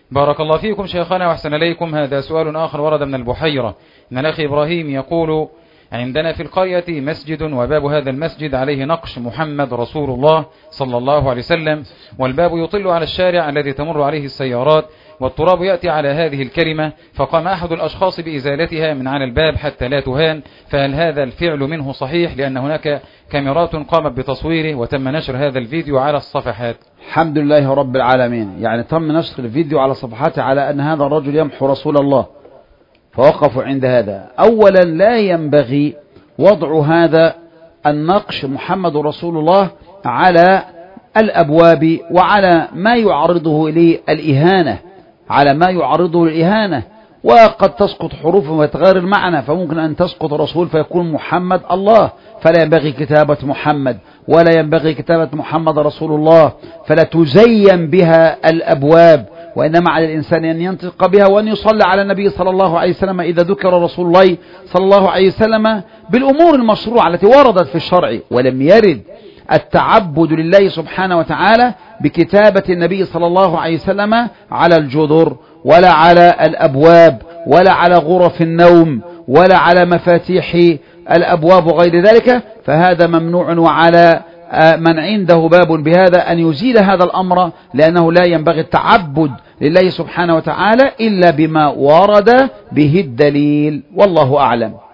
بارك الله فيكم شيخنا وأحسن إليكم. هذا سؤال آخر ورد من البحيرة من الأخ إبراهيم يقول: عندنا في القرية مسجد، وباب هذا المسجد عليه نقش محمد رسول الله صلى الله عليه وسلم، والباب يطل على الشارع الذي تمر عليه السيارات، والتراب يأتي على هذه الكلمة، فقام أحد الأشخاص بإزالتها من على الباب حتى لا تهان، فهل هذا الفعل منه صحيح؟ لأن هناك كاميرات قامت بتصويره وتم نشر هذا الفيديو على الصفحات. الحمد لله رب العالمين. يعني تم نشر الفيديو على صفحاته على أن هذا الرجل يمحو رسول الله، فوقفوا عند هذا. أولا لا ينبغي وضع هذا النقش محمد رسول الله على الأبواب وعلى ما يعرضه للإهانة، على ما يعرضه للإهانة. وقد تسقط حروف وتغير المعنى، فممكن أن تسقط رسول فيكون محمد الله، فلا ينبغي كتابة محمد، ولا ينبغي كتابة محمد رسول الله، فلا تزين بها الأبواب، وإنما على الإنسان أن ينطق بها وأن يصلي على النبي صلى الله عليه وسلم إذا ذكر رسول الله صلى الله عليه وسلم بالأمور المشروعة التي وردت في الشرع. ولم يرد التعبد لله سبحانه وتعالى بكتابة النبي صلى الله عليه وسلم على الجدر، ولا على الأبواب، ولا على غرف النوم، ولا على مفاتيح الأبواب وغير ذلك، فهذا ممنوع. وعلى من عنده باب بهذا أن يزيل هذا الأمر، لأنه لا ينبغي التعبد لله سبحانه وتعالى إلا بما ورد به الدليل، والله أعلم.